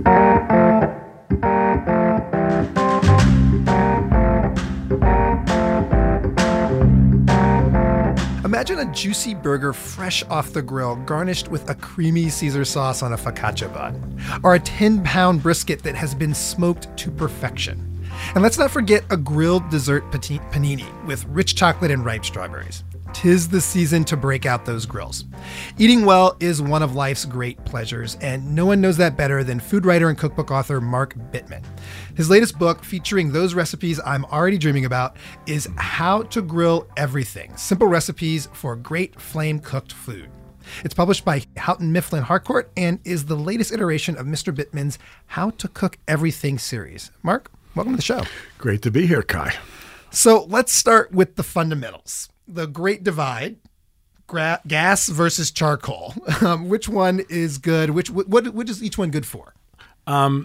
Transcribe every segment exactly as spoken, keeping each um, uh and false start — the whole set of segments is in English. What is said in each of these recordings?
Imagine a juicy burger fresh off the grill, garnished with a creamy Caesar sauce on a focaccia bun, or a ten-pound brisket that has been smoked to perfection. And let's not forget a grilled dessert panini with rich chocolate and ripe strawberries. 'Tis the season to break out those grills. Eating well is one of life's great pleasures, and no one knows that better than food writer and cookbook author Mark Bittman. His latest book, featuring those recipes I'm already dreaming about, is How to Grill Everything: Simple Recipes for Great Flame-Cooked Food. It's published by Houghton Mifflin Harcourt and is the latest iteration of Mister Bittman's How to Cook Everything series. Mark, welcome to the show. Great to be here, Kai. So let's start with the fundamentals. The great divide, gra- gas versus charcoal. Um, which one is good? Which what, what is each one good for? Um,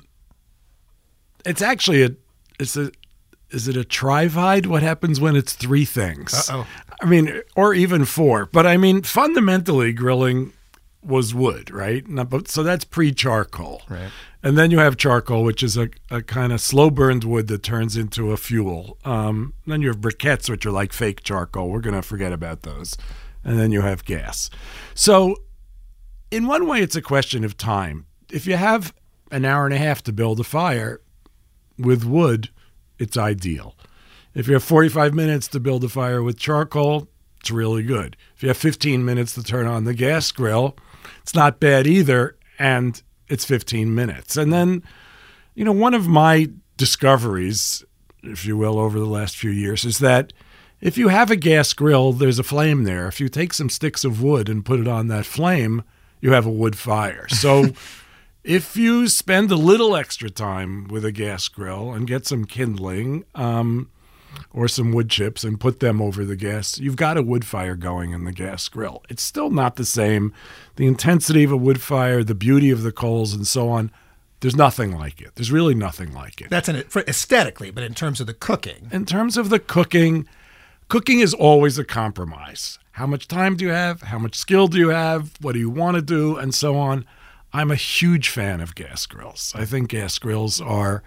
it's actually a, it's a, is it a trivide? What happens when it's three things? Uh-oh. I mean, or even four. But I mean, fundamentally, grilling was wood, right? Now, but, so that's pre-charcoal. Right. And then you have charcoal, which is a, a kind of slow-burned wood that turns into a fuel. Um, then you have briquettes, which are like fake charcoal. We're going to forget about those. And then you have gas. So in one way, it's a question of time. If you have an hour and a half to build a fire with wood, it's ideal. If you have forty-five minutes to build a fire with charcoal, it's really good. If you have fifteen minutes to turn on the gas grill, it's not bad either, and it's fifteen minutes. And then, you know, one of my discoveries, if you will, over the last few years is that if you have a gas grill, there's a flame there. If you take some sticks of wood and put it on that flame, you have a wood fire. So if you spend a little extra time with a gas grill and get some kindling um, or some wood chips and put them over the gas, you've got a wood fire going in the gas grill. It's still not the same. The intensity of a wood fire, the beauty of the coals and so on, there's nothing like it. There's really nothing like it. That's an, for aesthetically, but in terms of the cooking. In terms of the cooking, cooking is always a compromise. How much time do you have? How much skill do you have? What do you want to do? And so on. I'm a huge fan of gas grills. I think gas grills are,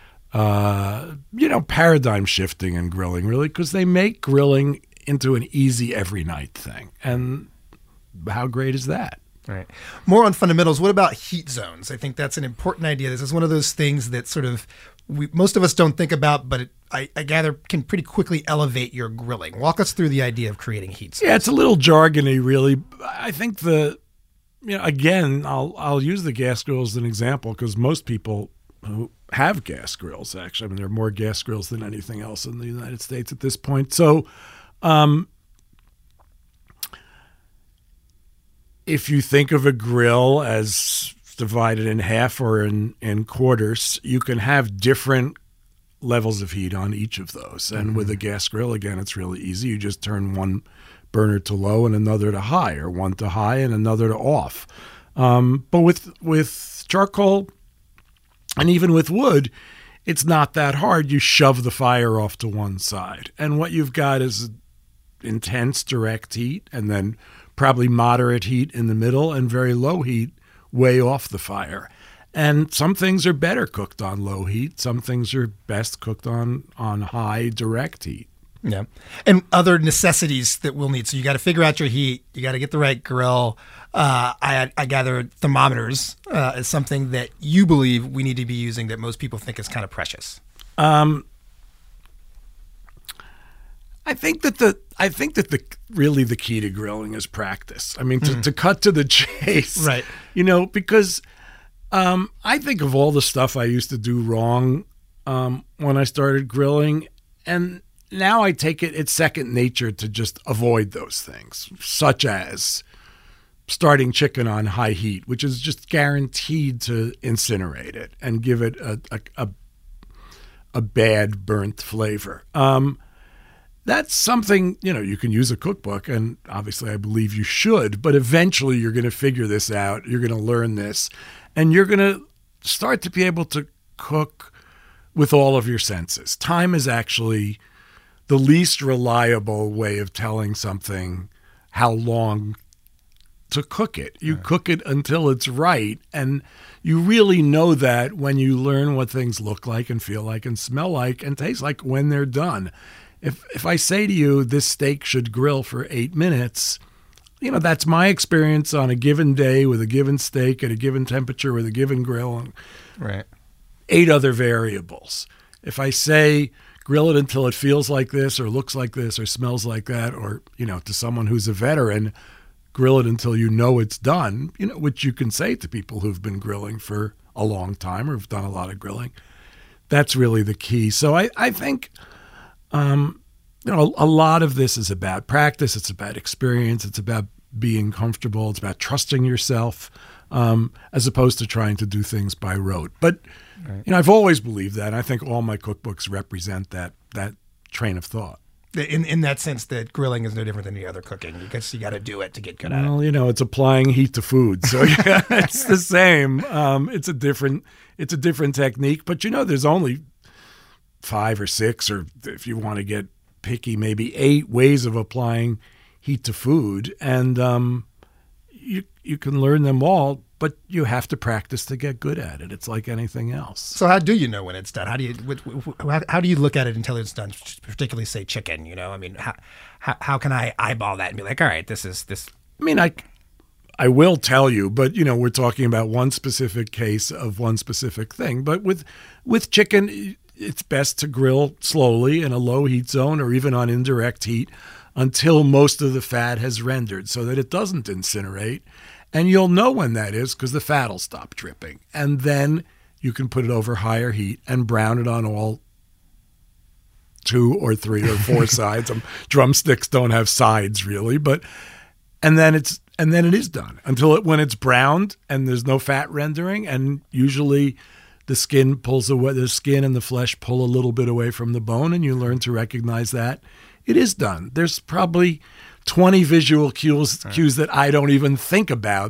uh, you know, paradigm shifting in grilling, really, because they make grilling into an easy every night thing. And how great is that? Right. More on fundamentals. What about heat zones? I think that's an important idea. This is one of those things that sort of we, most of us don't think about, but it, I, I gather can pretty quickly elevate your grilling. Walk us through the idea of creating heat zones. Yeah, it's a little jargony, really. I think the, you know, again, I'll I'll use the gas grill as an example because most people who have gas grills, actually, I mean, there are more gas grills than anything else in the United States at this point. So, um, if you think of a grill as divided in half or in, in quarters, you can have different levels of heat on each of those. And mm-hmm. with a gas grill, again, it's really easy. You just turn one burner to low and another to high, or one to high and another to off. Um, but with with charcoal and even with wood, it's not that hard. You shove the fire off to one side. And what you've got is intense direct heat and then probably moderate heat in the middle and very low heat way off the fire. And some things are better cooked on low heat. Some things are best cooked on, on high direct heat. Yeah. And other necessities that we'll need. So you got to figure out your heat. You got to get the right grill. Uh, I, I gather thermometers uh, is something that you believe we need to be using that most people think is kind of precious. Um, I think that the I think that the really the key to grilling is practice. I mean, to, mm. to cut to the chase, right? You know, because um, I think of all the stuff I used to do wrong um, when I started grilling, and now I take it it's second nature to just avoid those things, such as starting chicken on high heat, which is just guaranteed to incinerate it and give it a a, a, a bad burnt flavor. Um, That's something, you know, you can use a cookbook, and obviously I believe you should, but eventually you're going to figure this out. You're going to learn this, and you're going to start to be able to cook with all of your senses. Time is actually the least reliable way of telling something how long to cook it. You right. cook it until it's right. And you really know that when you learn what things look like and feel like and smell like and taste like when they're done. If if I say to you, this steak should grill for eight minutes, you know, that's my experience on a given day with a given steak at a given temperature with a given grill and right. eight other variables. If I say grill it until it feels like this or looks like this or smells like that, or, you know, to someone who's a veteran, grill it until you know it's done, you know, which you can say to people who've been grilling for a long time or have done a lot of grilling. That's really the key. So I, I think, um, you know, a, a lot of this is about practice. It's about experience. It's about being comfortable. It's about trusting yourself, um, as opposed to trying to do things by rote. But, right. you know, I've always believed that. And I think all my cookbooks represent that that train of thought. In in that sense that grilling is no different than any other cooking. You guess you got to do it to get good at it. Well, you know, it's applying heat to food, so yeah, it's the same. Um, it's a different it's a different technique, but you know, there's only five or six, or if you want to get picky, maybe eight ways of applying heat to food, and um, you you can learn them all. But you have to practice to get good at it. It's like anything else. So how do you know when it's done? How do you how, how do you look at it until it's done? Particularly, say chicken. You know, I mean, how how, how can I eyeball that and be like, all right, this is this? I mean, I I will tell you, but you know, we're talking about one specific case of one specific thing. But with with chicken, it's best to grill slowly in a low heat zone or even on indirect heat until most of the fat has rendered, so that it doesn't incinerate. And you'll know when that is because the fat will stop dripping. And then you can put it over higher heat and brown it on all two or three or four sides. Um, drumsticks don't have sides really, but and then it's and then it is done until it when it's browned and there's no fat rendering. And usually the skin pulls away, the skin and the flesh pull a little bit away from the bone, and you learn to recognize that it is done. There's probably twenty visual cues, right. cues that I don't even think about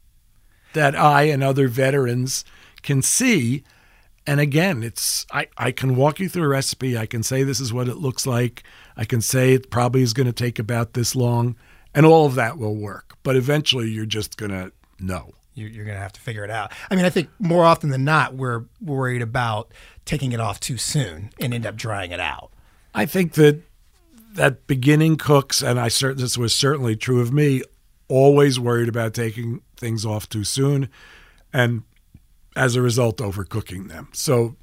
that I and other veterans can see. And again, it's I, I can walk you through a recipe. I can say this is what it looks like. I can say it probably is going to take about this long, and all of that will work. But eventually you're just going to know. You're going to have to figure it out. I mean, I think more often than not, we're worried about taking it off too soon and end up drying it out. I think that that beginning cooks, and I cert- this was certainly true of me, always worried about taking things off too soon, and as a result, overcooking them. So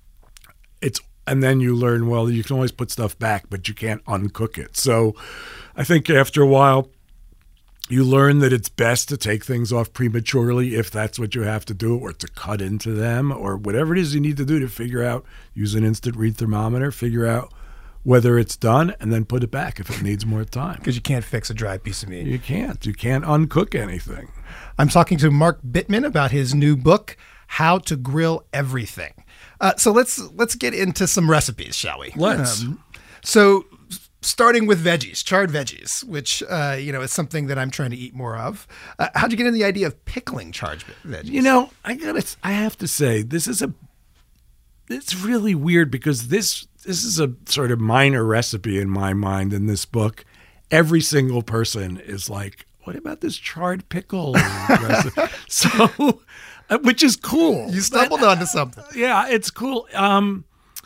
it's and then you learn, well, you can always put stuff back, but you can't uncook it. So I think after a while, you learn that it's best to take things off prematurely if that's what you have to do, or to cut into them, or whatever it is you need to do to figure out, use an instant read thermometer, figure out whether it's done, and then put it back if it needs more time. Because you can't fix a dry piece of meat. You can't. You can't uncook anything. I'm talking to Mark Bittman about his new book, How to Grill Everything. Uh, so let's let's get into some recipes, shall we? Let's. Um, so starting with veggies, charred veggies, which uh, you know is something that I'm trying to eat more of. Uh, how'd you get into the idea of pickling charred veggies? You know, I gotta. I have to say, this is a. It's really weird because this this is a sort of minor recipe in my mind in this book. Every single person is like, what about this charred pickle recipe? So, which is cool. You stumbled but, onto something. Yeah, it's cool. Um,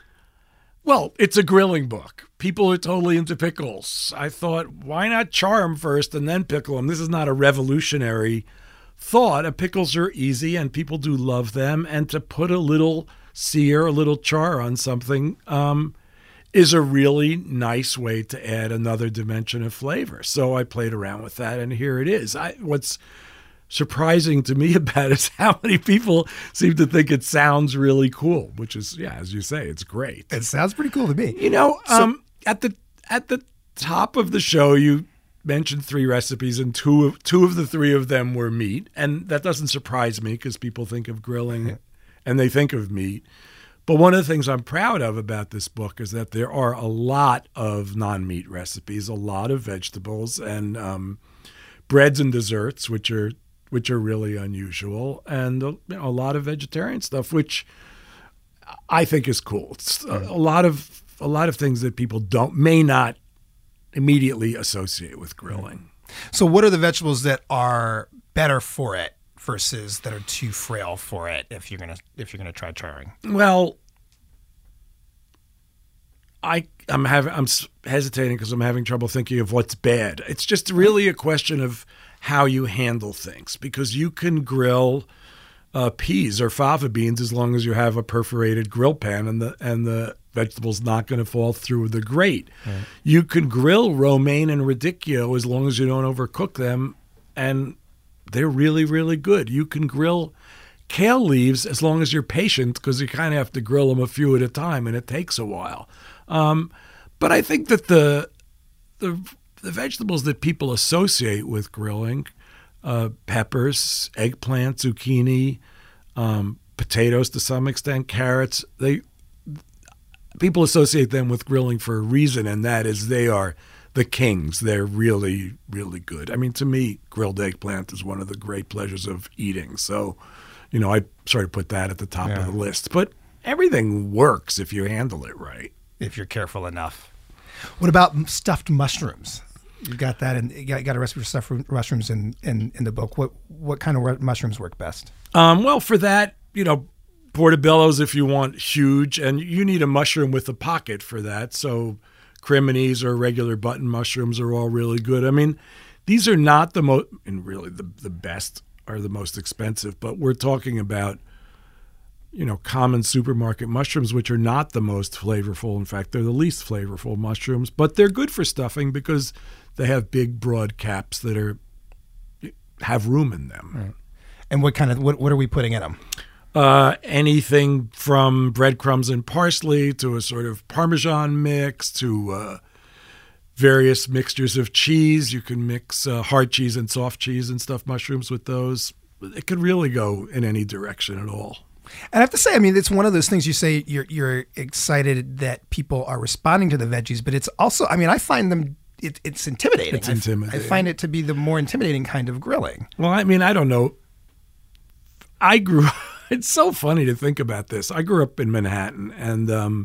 well, it's a grilling book. People are totally into pickles. I thought, why not char them first and then pickle them? This is not a revolutionary thought. And pickles are easy and people do love them. And to put a little sear, a little char on something um, is a really nice way to add another dimension of flavor. So I played around with that, and here it is. I, what's surprising to me about it is how many people seem to think it sounds really cool, which is, yeah, as you say, it's great. It sounds pretty cool to me. You know, so, um, at the at the top of the show, you mentioned three recipes, and two of, two of the three of them were meat, and that doesn't surprise me because people think of grilling and they think of meat. But one of the things I'm proud of about this book is that there are a lot of non-meat recipes, a lot of vegetables, and um, breads and desserts, which are which are really unusual, and you know, a lot of vegetarian stuff, which I think is cool. It's a, a lot of a lot of things that people don't may not immediately associate with grilling. So what are the vegetables that are better for it versus that are too frail for it if you're gonna if you're gonna try charring? Well, I I'm having I'm hesitating because I'm having trouble thinking of what's bad. It's just really a question of how you handle things, because you can grill uh, peas or fava beans as long as you have a perforated grill pan and the and the vegetables not going to fall through the grate. Right. You can grill romaine and radicchio as long as you don't overcook them, and they're really, really good. You can grill kale leaves as long as you're patient, because you kind of have to grill them a few at a time, and it takes a while. Um, but I think that the the the vegetables that people associate with grilling, uh, peppers, eggplant, zucchini, um, potatoes to some extent, carrots, they people associate them with grilling for a reason, and that is they are the kings. They're really, really good. I mean, to me, grilled eggplant is one of the great pleasures of eating. So, you know, I sort of put that at the top yeah. of the list. But everything works if you handle it right. If you're careful enough. What about stuffed mushrooms? You got that, and you got, got a recipe for stuffed mushrooms in, in, in the book. What what kind of mushrooms work best? Um, well, for that, you know, portobellos if you want huge, and you need a mushroom with a pocket for that. So criminies or regular button mushrooms are all really good. I mean, these are not the most, and really the the best are the most expensive, but we're talking about, you know, common supermarket mushrooms, which are not the most flavorful. In fact, they're the least flavorful mushrooms, but they're good for stuffing because they have big, broad caps that are have room in them. Right. And what kind of what what are we putting in them? Uh, anything from breadcrumbs and parsley to a sort of Parmesan mix to uh, various mixtures of cheese. You can mix uh, hard cheese and soft cheese and stuffed mushrooms with those. It could really go in any direction at all. And I have to say, I mean, it's one of those things you say you're you're excited that people are responding to the veggies, but it's also, I mean, I find them, it, it's intimidating. It's intimidating. I, I find it to be the more intimidating kind of grilling. Well, I mean, I don't know. I grew up, it's so funny to think about this. I grew up in Manhattan, and um,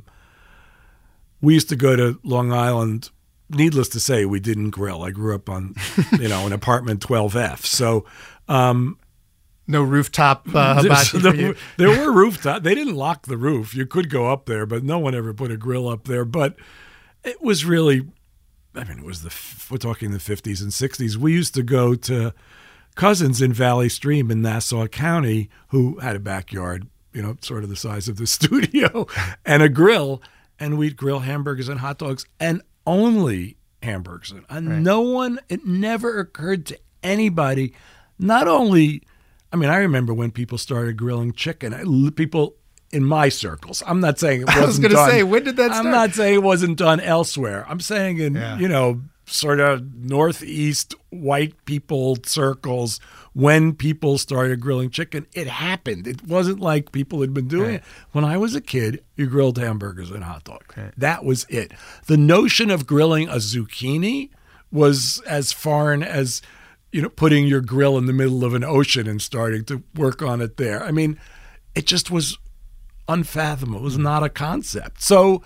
we used to go to Long Island. Needless to say, we didn't grill. I grew up on, you know, an apartment twelve F. So, um, no rooftop uh, hibachi for you. There were rooftop. They didn't lock the roof. You could go up there, but no one ever put a grill up there. But it was really, I mean, it was the, we're talking the fifties and sixties. We used to go to cousins in Valley Stream in Nassau County who had a backyard, you know, sort of the size of the studio, and a grill, and we'd grill hamburgers and hot dogs, and only hamburgers. And right. no one, it never occurred to anybody, not only, I mean, I remember when people started grilling chicken, I, people in my circles, I'm not saying it wasn't done. I was going to say, when did that start? I'm not saying it wasn't done elsewhere. I'm saying in, yeah. you know, sort of northeast white people circles, when people started grilling chicken, it happened. It wasn't like people had been doing right. it. When I was a kid, you grilled hamburgers and hot dogs. Right. That was it. The notion of grilling a zucchini was as foreign as, you know, putting your grill in the middle of an ocean and starting to work on it there. I mean, it just was unfathomable. It was not a concept. So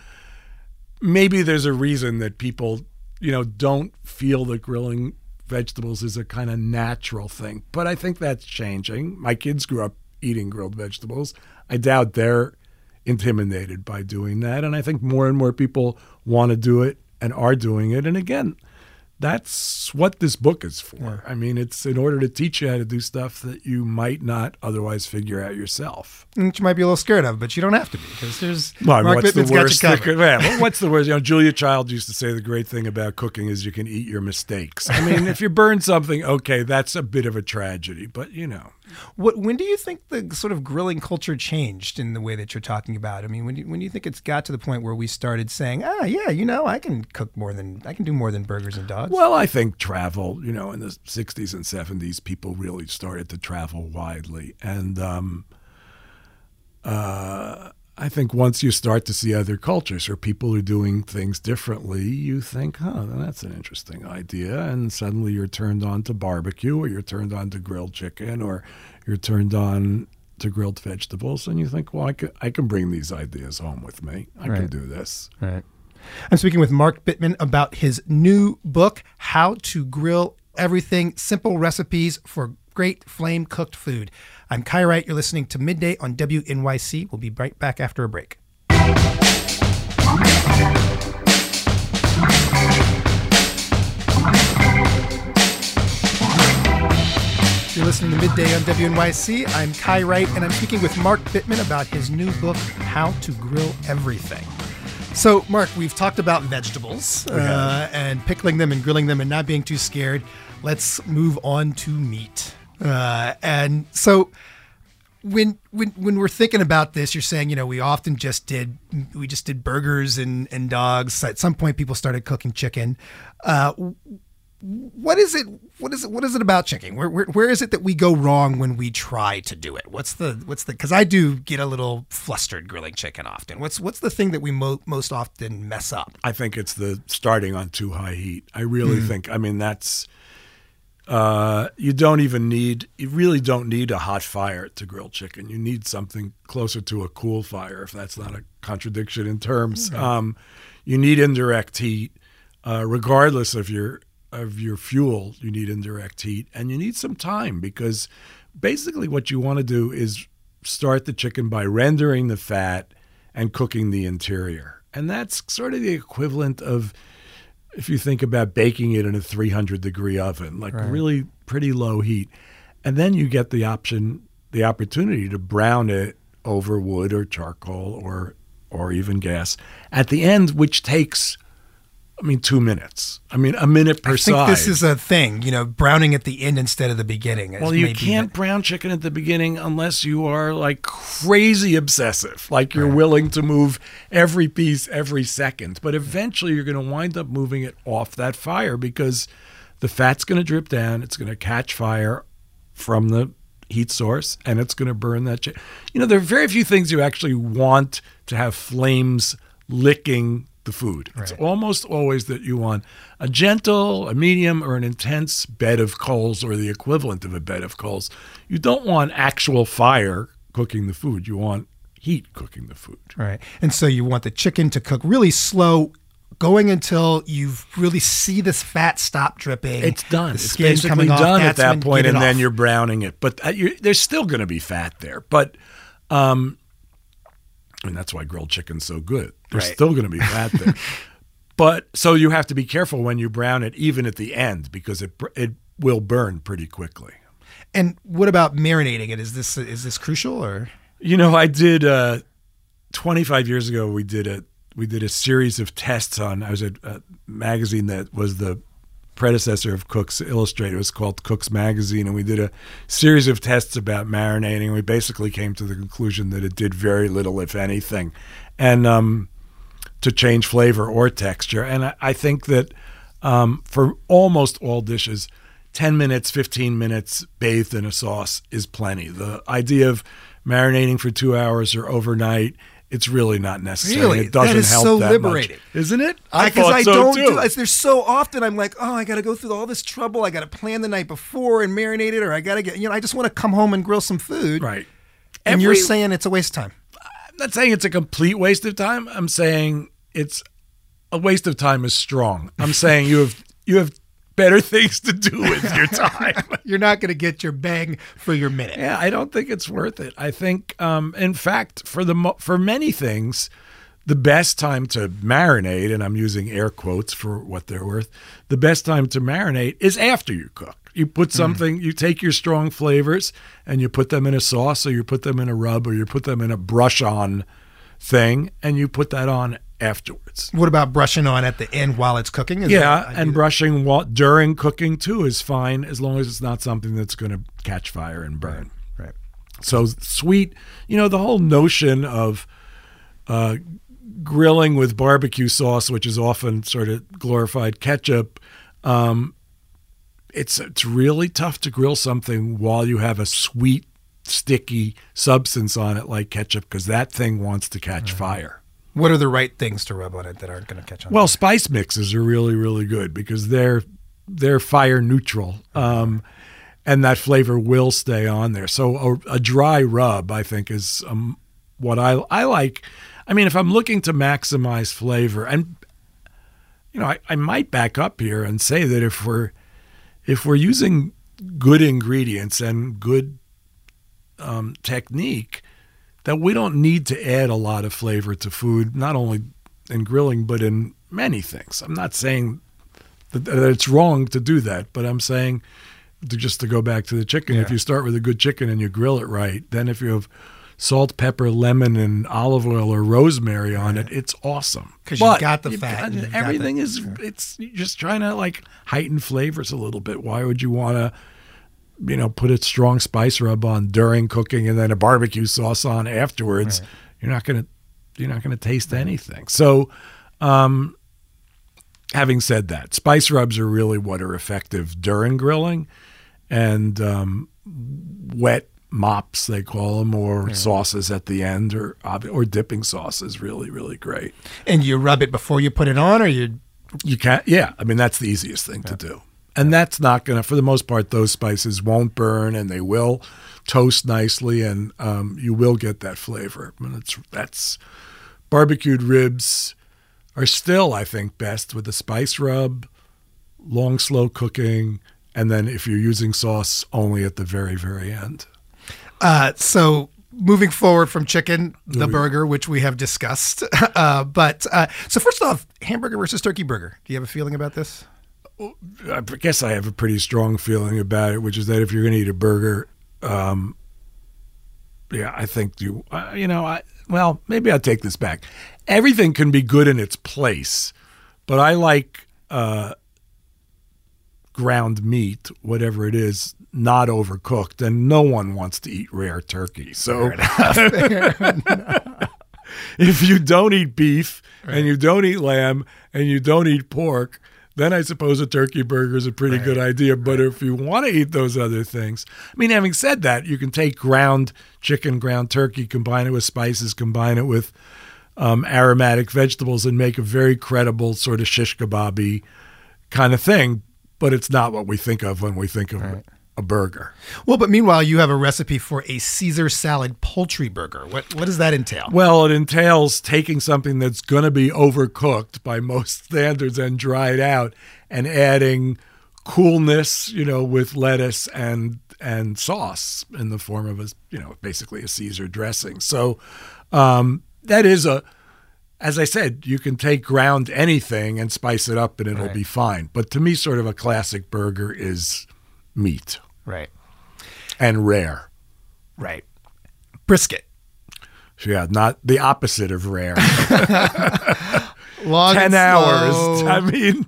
maybe there's a reason that people, you know, don't feel that grilling vegetables is a kind of natural thing. But I think that's changing. My kids grew up eating grilled vegetables. I doubt they're intimidated by doing that. And I think more and more people want to do it and are doing it. And again, that's what this book is for. Yeah. I mean, it's in order to teach you how to do stuff that you might not otherwise figure out yourself. Which you might be a little scared of, but you don't have to be, because there's well, I mean, Mark what's Bittman's the worst got you covered. That, yeah, what's the worst? You know, Julia Child used to say the great thing about cooking is you can eat your mistakes. I mean, if you burn something, okay, that's a bit of a tragedy, but you know. What, when do you think the sort of grilling culture changed in the way that you're talking about? I mean, when do, when do you think it's got to the point where we started saying, ah, yeah, you know, I can cook more than, I can do more than burgers and dogs? Well, I think travel, you know, in the sixties and seventies, people really started to travel widely. And um, uh, I think once you start to see other cultures or people are doing things differently, you think, huh, that's an interesting idea. And suddenly you're turned on to barbecue, or you're turned on to grilled chicken, or you're turned on to grilled vegetables. And you think, well, I can, I can bring these ideas home with me. I right. can do this. Right. I'm speaking with Mark Bittman about his new book, How to Grill everything, simple recipes for great flame-cooked food. I'm Kai Wright. You're listening to Midday on W N Y C. We'll be right back after a break. You're listening to Midday on W N Y C. I'm Kai Wright, and I'm speaking with Mark Bittman about his new book, How to Grill Everything. So, Mark, we've talked about vegetables uh, and pickling them and grilling them and not being too scared. Let's move on to meat. Uh, and so when when when we're thinking about this, you're saying, you know, we often just did we just did burgers and, and dogs. At some point, people started cooking chicken. Uh, what is it? What is it? What is it about chicken? Where, where where is it that we go wrong when we try to do it? What's the what's the? Because I do get a little flustered grilling chicken often. What's what's the thing that we mo- most often mess up? I think it's the starting on too high heat. I really mm. think. I mean, that's. Uh, you don't even need, you really don't need a hot fire to grill chicken. You need something closer to a cool fire, if that's not a contradiction in terms. Mm-hmm. Um, you need indirect heat, uh, regardless of your of your fuel. You need indirect heat, and you need some time, because basically what you want to do is start the chicken by rendering the fat and cooking the interior, and that's sort of the equivalent of, if you think about baking it in a three hundred degree oven, like right. really pretty low heat. And then you get the option, the opportunity to brown it over wood or charcoal or or even gas at the end, which takes, I mean, two minutes. I mean, a minute per side. I think this is a thing, you know, browning at the end instead of the beginning. Well, you can't the... brown chicken at the beginning unless you are like crazy obsessive, like you're right. willing to move every piece every second. But eventually you're going to wind up moving it off that fire, because the fat's going to drip down. It's going to catch fire from the heat source, and it's going to burn that chicken. You know, there are very few things you actually want to have flames licking the food. It's right. almost always that you want a gentle, a medium, or an intense bed of coals, or the equivalent of a bed of coals. You don't want actual fire cooking the food. You want heat cooking the food. Right. And so you want the chicken to cook really slow, going until you really see this fat stop dripping. It's done. The it's skin basically coming done off. at that point, and off. then you're browning it. But uh, you're, there's still going to be fat there. But um, and that's why grilled chicken's so good. There's right. still going to be fat there. But so you have to be careful when you brown it, even at the end, because it it will burn pretty quickly. And what about marinating it? Is this is this crucial, or? You know, I did uh, twenty-five years ago. We did a we did a series of tests on. I was at a magazine that was the predecessor of Cook's Illustrated. It was called Cook's Magazine, and we did a series of tests about marinating. We basically came to the conclusion that it did very little, if anything, and um, to change flavor or texture. And I, I think that um, for almost all dishes, ten minutes, fifteen minutes bathed in a sauce is plenty. The idea of marinating for two hours or overnight, it's really not necessary. Really? It doesn't that is help so that liberating. much. Isn't it? I Because thought I so don't too. do it. There's so often I'm like, oh, I got to go through all this trouble. I got to plan the night before and marinate it, or I got to get, you know, I just want to come home and grill some food. Right. And Every, you're saying it's a waste of time. I'm not saying it's a complete waste of time. I'm saying it's a waste of time is strong. I'm saying you have you have better things to do with your time. You're not going to get your bang for your minute. Yeah, I don't think it's worth it. I think, um, in fact, for the mo- for many things, the best time to marinate, and I'm using air quotes for what they're worth, the best time to marinate is after you cook. You put something, mm. you take your strong flavors and you put them in a sauce, or you put them in a rub, or you put them in a brush on thing, and you put that on afterwards. What about brushing on at the end while it's cooking? Is yeah, that, and brushing while, during cooking too is fine, as long as it's not something that's going to catch fire and burn. Right. right. So sweet, you know, the whole notion of uh, grilling with barbecue sauce, which is often sort of glorified ketchup, um, it's it's really tough to grill something while you have a sweet, sticky substance on it like ketchup, because that thing wants to catch mm-hmm. fire. What are the right things to rub on it that aren't going to catch on? Well, fire? Spice mixes are really, really good because they're they're fire neutral, um, and that flavor will stay on there. So a, a dry rub, I think, is um, what I I like. I mean, if I'm looking to maximize flavor, and you know, I, I might back up here and say that if we're if we're using good ingredients and good um, technique, that we don't need to add a lot of flavor to food, not only in grilling, but in many things. I'm not saying that, that it's wrong to do that, but I'm saying to just to go back to the chicken, Yeah. if you start with a good chicken and you grill it right, then if you have salt, pepper, lemon, and olive oil or rosemary on it, it's awesome. 'Cause you've But got the you've fat got- and you've got everything the- is, it's you're just trying to like heighten flavors a little bit. Why would you want to, you know, put a strong spice rub on during cooking and then a barbecue sauce on afterwards? Right. You're not going to, you're not going to taste anything. So, um, having said that, spice rubs are really what are effective during grilling, and um, wet mops, they call them, or Yeah. sauces at the end, or or dipping sauce is really, really great. And you rub it before you put it on, or you? You can't, yeah. I mean, that's the easiest thing to do. And that's not going to, for the most part, those spices won't burn and they will toast nicely, and um, you will get that flavor. I mean, it's, that's barbecued ribs are still, I think, best with the spice rub, long, slow cooking, and then if you're using sauce, only at the very, very end. Uh, so moving forward from chicken, the we- burger, which we have discussed. Uh, but uh, so first off, hamburger versus turkey burger. Do you have a feeling about this? I guess I have a pretty strong feeling about it, which is that if you're going to eat a burger, um, yeah, I think you, uh, you know, I, well, maybe I'll take this back. Everything can be good in its place, but I like uh, ground meat, whatever it is, not overcooked, and no one wants to eat rare turkey. So if you don't eat beef Right. and you don't eat lamb and you don't eat pork, then I suppose a turkey burger is a pretty Right. good idea. But if you want to eat those other things, I mean, having said that, you can take ground chicken, ground turkey, combine it with spices, combine it with um, aromatic vegetables, and make a very credible sort of shish kebab-y kind of thing. But it's not what we think of when we think of Right. a burger. Well, but meanwhile, you have a recipe for a Caesar salad poultry burger. What what does that entail? Well, it entails taking something that's going to be overcooked by most standards and dried out, and adding coolness, you know, with lettuce and and sauce in the form of a, you know, basically a Caesar dressing. So um, that is a, as I said, you can take ground anything and spice it up and it'll Right. be fine. But to me, sort of a classic burger is meat Right, and rare. right. Brisket. Yeah, not the opposite of rare. Long ten and hours. slow. I mean,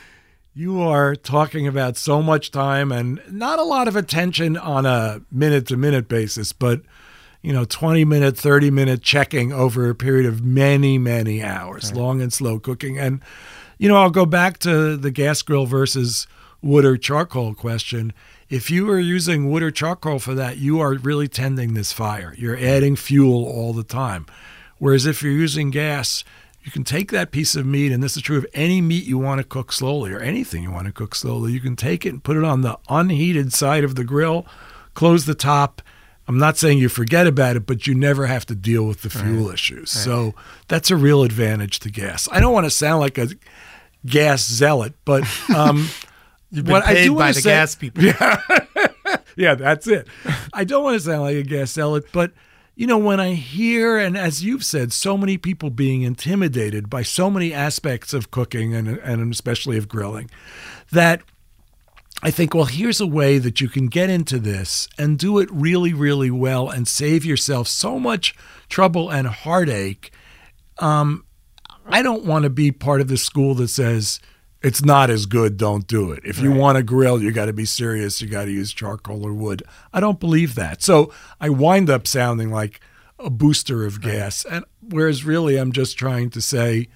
you are talking about so much time and not a lot of attention on a minute to minute basis, but you know, twenty minute, thirty minute checking over a period of many, many hours, Right. long and slow cooking. And, you know, I'll go back to the gas grill versus wood or charcoal question. If you are using wood or charcoal for that, you are really tending this fire. You're adding fuel all the time. Whereas if you're using gas, you can take that piece of meat, and this is true of any meat you want to cook slowly or anything you want to cook slowly. You can take it and put it on the unheated side of the grill, close the top. I'm not saying you forget about it, but you never have to deal with the fuel Right. issues. Right. So that's a real advantage to gas. I don't want to sound like a gas zealot, but um, You've been what I paid do by wanna the say- gas people. Yeah. Yeah, that's it. I don't want to sound like a gas zealot, but you know, when I hear, and as you've said, so many people being intimidated by so many aspects of cooking and and especially of grilling, that I think, well, here's a way that you can get into this and do it really, really well and save yourself so much trouble and heartache. Um, I don't want to be part of the school that says, it's not as good, don't do it. If you Right. want to grill, you got to be serious. You got to use charcoal or wood. I don't believe that. So I wind up sounding like a booster of gas. And whereas really I'm just trying to say,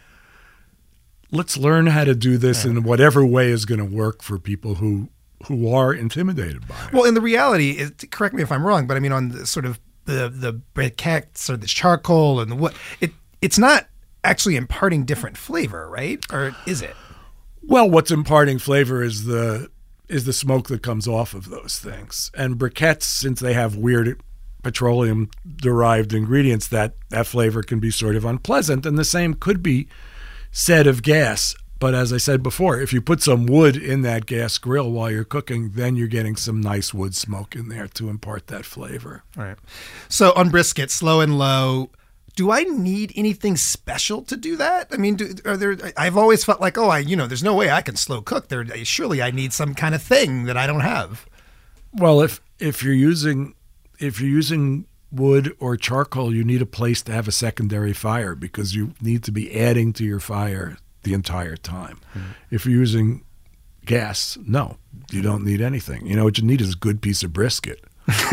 let's learn how to do this in whatever way is going to work for people who who are intimidated by it. Well, and the reality is, correct me if I'm wrong, but I mean, on the sort of the the briquettes or the charcoal and the what, it it's not actually imparting different flavor, right? Or is it? Well, what's imparting flavor is the is the smoke that comes off of those things. And briquettes, since they have weird petroleum derived ingredients, that that flavor can be sort of unpleasant. And the same could be said of gas. but as I said before, if you put some wood in that gas grill while you're cooking, then you're getting some nice wood smoke in there to impart that flavor. All right. So on brisket, slow and low, do I need anything special to do that? I mean, do, are there? I've always felt like, oh, I, you know, there's no way I can slow cook. There, surely I need some kind of thing that I don't have. Well, if if you're using if you're using wood or charcoal, you need a place to have a secondary fire because you need to be adding to your fire the entire time. Mm-hmm. If you're using gas, no, you don't need anything. You know what you need is a good piece of brisket.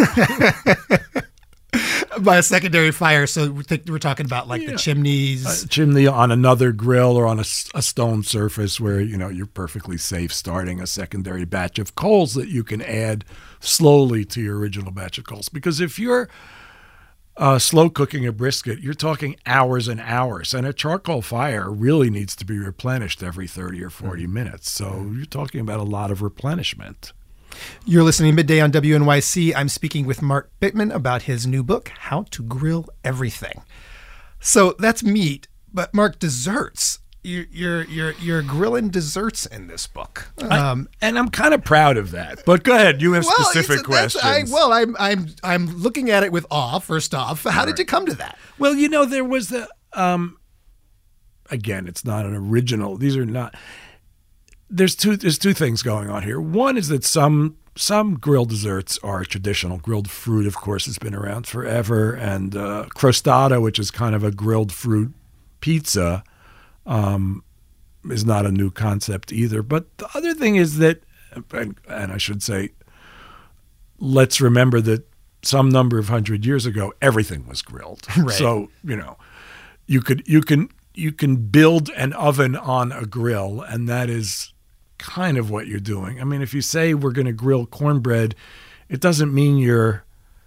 By a secondary fire, so we're, th- we're talking about like yeah. the chimneys, a chimney on another grill or on a, a stone surface where you know you're perfectly safe starting a secondary batch of coals that you can add slowly to your original batch of coals. Because if you're uh, slow cooking a brisket, you're talking hours and hours, and a charcoal fire really needs to be replenished every thirty or forty mm-hmm. minutes. So mm-hmm. you're talking about a lot of replenishment. You're listening Midday on W N Y C. I'm speaking with Mark Bittman about his new book, How to Grill Everything. So that's meat, but Mark, desserts. You're you're you're, you're grilling desserts in this book, um, I, and I'm kind of proud of that. But go ahead, you have well, specific questions. I, well, I'm I'm I'm looking at it with awe. First off, how All did right. you come to that? Well, you know, there was the um, again, it's not an original. These are not. There's two there's two things going on here. One is that some some grilled desserts are traditional. Grilled fruit, of course, has been around forever, and uh, crostata, which is kind of a grilled fruit pizza, um, is not a new concept either. But the other thing is that, and, and I should say, let's remember that some number of hundred years ago, everything was grilled. Right. So you know, you could you can you can build an oven on a grill, and that is kind of what you're doing. I mean, if you say we're going to grill cornbread, it doesn't mean you're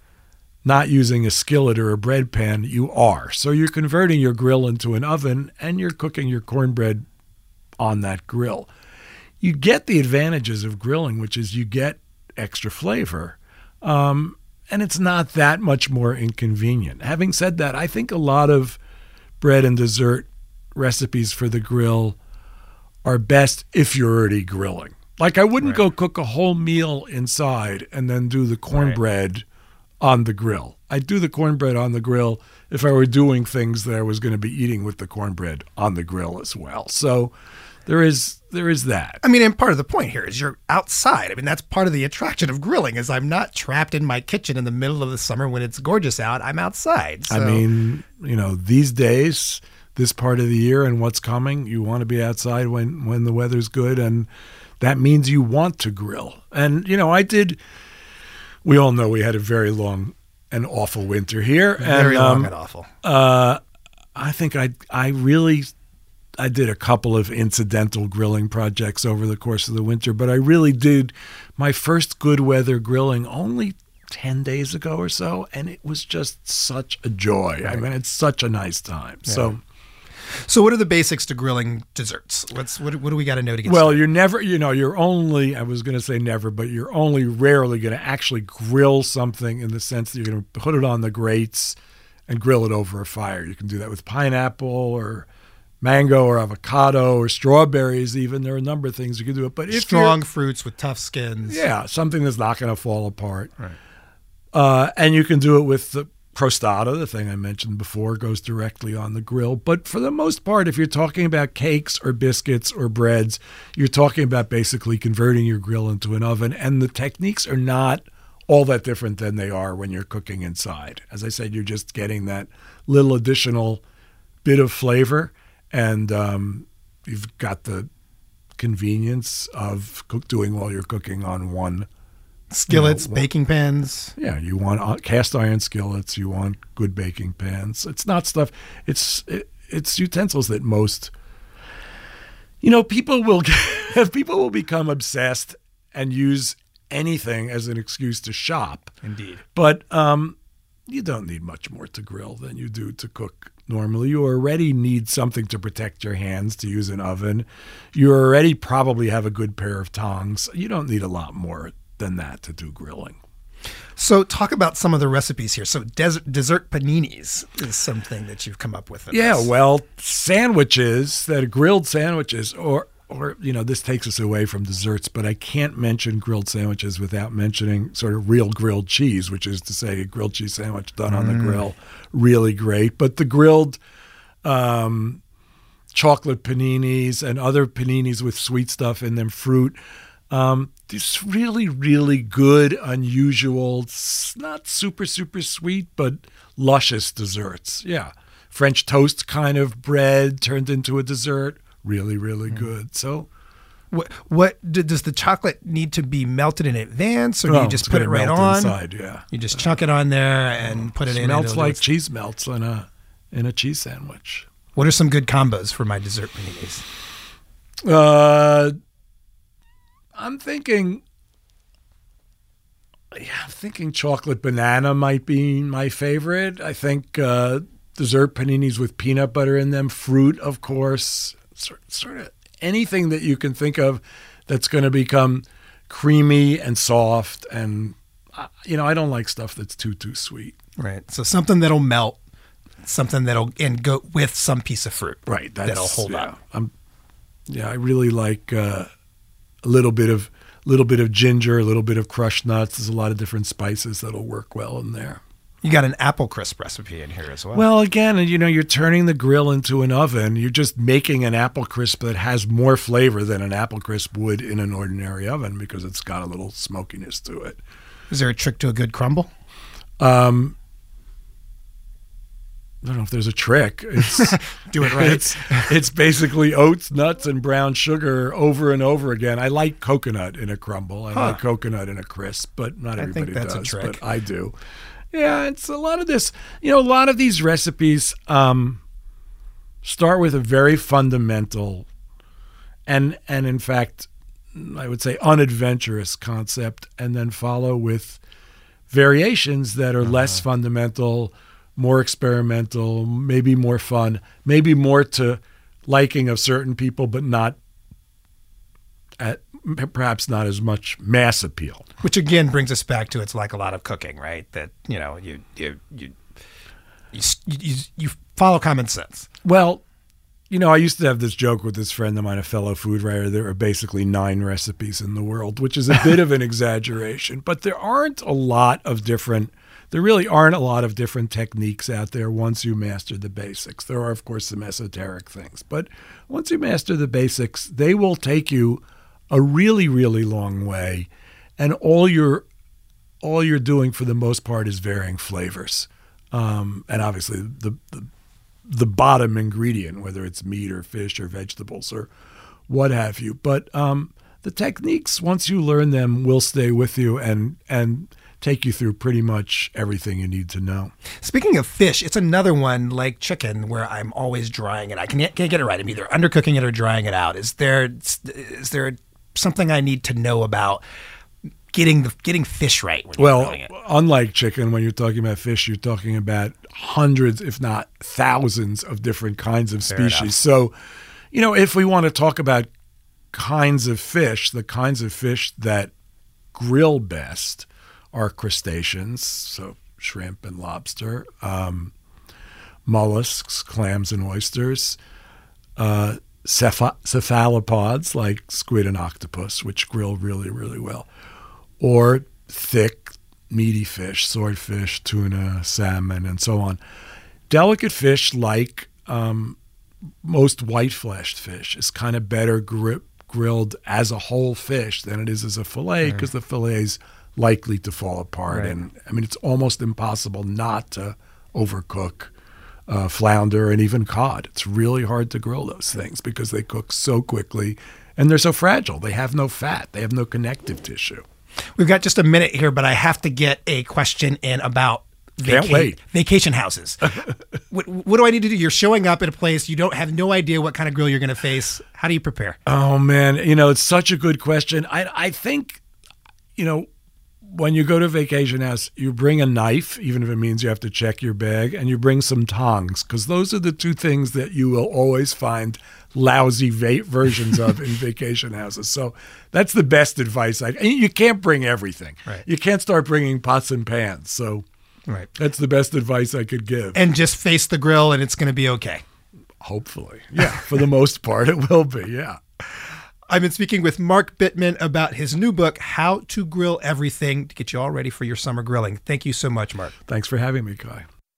not using a skillet or a bread pan. You are. So you're converting your grill into an oven and you're cooking your cornbread on that grill. You get the advantages of grilling, which is you get extra flavor. Um, and it's not that much more inconvenient. Having said that, I think a lot of bread and dessert recipes for the grill are best if you're already grilling. Like I wouldn't right. go cook a whole meal inside and then do the cornbread right. on the grill. I'd do the cornbread on the grill if I were doing things that I was going to be eating with the cornbread on the grill as well. So there is there is that. I mean, and part of the point here is you're outside. I mean, that's part of the attraction of grilling is I'm not trapped in my kitchen in the middle of the summer when it's gorgeous out. I'm outside. So. I mean, you know, these days, this part of the year and what's coming, you want to be outside when, when the weather's good, and that means you want to grill. And, you know, I did, we all know we had a very long and awful winter here. Very and, long um, and awful. Uh, I think I I really, I did a couple of incidental grilling projects over the course of the winter, but I really did my first good weather grilling only ten days ago or so, and it was just such a joy. Right. I mean, it's such a nice time. Yeah. So. So what are the basics to grilling desserts? What's what, what do we got to know to get Well, started? you're never, you know, you're only, I was going to say never, but you're only rarely going to actually grill something in the sense that you're going to put it on the grates and grill it over a fire. You can do that with pineapple or mango or avocado or strawberries even. There are a number of things you can do it. But if Strong fruits with tough skins. Yeah, something that's not going to fall apart. Right. Uh, and you can do it with the crostata, the thing I mentioned before, goes directly on the grill. But for the most part, if you're talking about cakes or biscuits or breads, you're talking about basically converting your grill into an oven. And the techniques are not all that different than they are when you're cooking inside. As I said, you're just getting that little additional bit of flavor, and um, you've got the convenience of cook- doing while you're cooking on one skillets, you know, baking pans. Yeah, you want cast iron skillets. You want good baking pans. It's not stuff. It's it, it's utensils that most, you know, people will get, people will become obsessed and use anything as an excuse to shop. Indeed, but um, you don't need much more to grill than you do to cook normally. You already need something to protect your hands to use an oven. You already probably have a good pair of tongs. You don't need a lot more than that to do grilling. So talk about some of the recipes here. So desert, dessert paninis is something that you've come up with. Yeah, this. well, sandwiches, that are grilled sandwiches, or or, you know, this takes us away from desserts, but I can't mention grilled sandwiches without mentioning sort of real grilled cheese, which is to say a grilled cheese sandwich done on the Mm. grill, really great. But the grilled um, chocolate paninis and other paninis with sweet stuff in them, fruit, um, just really, really good, unusual, s- not super, super sweet, but luscious desserts. Yeah. French toast kind of bread turned into a dessert. Really, really good. So, What, what d- does the chocolate need to be melted in advance, or do well, you just it's put it gonna right melt on? inside, yeah. You just chunk it on there and put it in. and Melts it'll do like its- cheese melts in a in a cheese sandwich. What are some good combos for my dessert paninis? Uh, I'm thinking. Yeah, I'm thinking chocolate banana might be my favorite. I think uh, dessert paninis with peanut butter in them, fruit, of course, sort, sort of anything that you can think of that's going to become creamy and soft. And, uh, you know, I don't like stuff that's too, too sweet. Right. So something that'll melt, something that'll and go with some piece of fruit. Right. That's, That'll hold yeah, up. I'm, yeah, I really like uh, a little bit of little bit of ginger, a little bit of crushed nuts. There's a lot of different spices that'll work well in there. You got an apple crisp recipe in here as well. Well, again, you know, you're turning the grill into an oven. You're just making an apple crisp that has more flavor than an apple crisp would in an ordinary oven because it's got a little smokiness to it. Is there a trick to a good crumble? Um, I don't know if there's a trick. It's, Do it right. It's, it's basically oats, nuts, and brown sugar over and over again. I like coconut in a crumble. I Huh. like coconut in a crisp, but not I think everybody that's a does. trick. But I do. Yeah, it's a lot of this. You know, a lot of these recipes um, start with a very fundamental and, and in fact, I would say unadventurous concept, and then follow with variations that are less fundamental, more experimental, maybe more fun, maybe more to liking of certain people, but not at perhaps not as much mass appeal. Which again brings us back to it's like a lot of cooking, right? That you know you you you you you, you follow common sense. Well, you know, I used to have this joke with this friend of mine, a fellow food writer. There are basically nine recipes in the world, which is a bit of an exaggeration, but there aren't a lot of different. There really aren't a lot of different techniques out there once you master the basics. There are, of course, some esoteric things, but once you master the basics, they will take you a really, really long way, and all you're all you're doing for the most part is varying flavors, um, and obviously the, the the bottom ingredient, whether it's meat or fish or vegetables or what have you. But um, the techniques, once you learn them, will stay with you and and take you through pretty much everything you need to know. Speaking of fish, it's another one like chicken where I'm always drying it. I can't, can't get it right. I'm either undercooking it or drying it out. Is there is there something I need to know about getting the getting fish right when you're Well, grilling it? unlike chicken, when you're talking about fish, you're talking about hundreds, if not thousands, of different kinds of Fair species. enough. So, you know, if we want to talk about kinds of fish, the kinds of fish that grill best are crustaceans, so shrimp and lobster, um, mollusks, clams and oysters, uh, ceph- cephalopods like squid and octopus, which grill really, really well, or thick, meaty fish, swordfish, tuna, salmon, and so on. Delicate fish like um, most white-fleshed fish is kind of better gri- grilled as a whole fish than it is as a fillet because the fillet's likely to fall apart. Right. And I mean, it's almost impossible not to overcook uh, flounder and even cod. It's really hard to grill those things because they cook so quickly and they're so fragile. They have no fat. They have no connective tissue. We've got just a minute here, but I have to get a question in about Can't wait. vacation houses. what, what do I need to do? You're showing up at a place, you don't have no idea what kind of grill you're going to face. How do you prepare? Oh, man. You know, it's such a good question. I, I think, you know, when you go to a vacation house, you bring a knife, even if it means you have to check your bag, and you bring some tongs, because those are the two things that you will always find lousy va- versions of in vacation houses. So that's the best advice. I, and you can't bring everything. Right. You can't start bringing pots and pans. So Right. that's the best advice I could give. And just face the grill and it's going to be okay. Hopefully. Yeah, for the most part, it will be. Yeah. I've been speaking with Mark Bittman about his new book, How to Grill Everything, to get you all ready for your summer grilling. Thank you so much, Mark. Thanks for having me, Kai.